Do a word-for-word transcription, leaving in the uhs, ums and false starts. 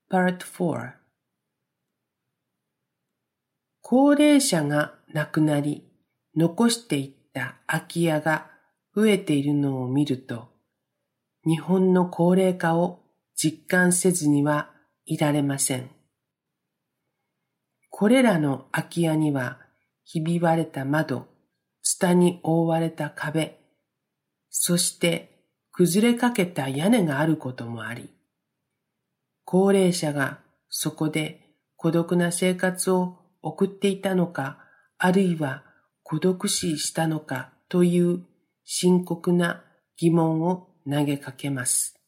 Part フォー 高齢者が亡くなり、残していった空き家が増えているのを見ると、日本の高齢化を実感せずにはいられません。これらの空き家には、ひび割れた窓、ツタに覆われた壁、そして崩れかけた屋根があることもあり、高齢者がそこで孤独な生活を送っていたのか、あるいは孤独死したのかという深刻な疑問を投げかけます。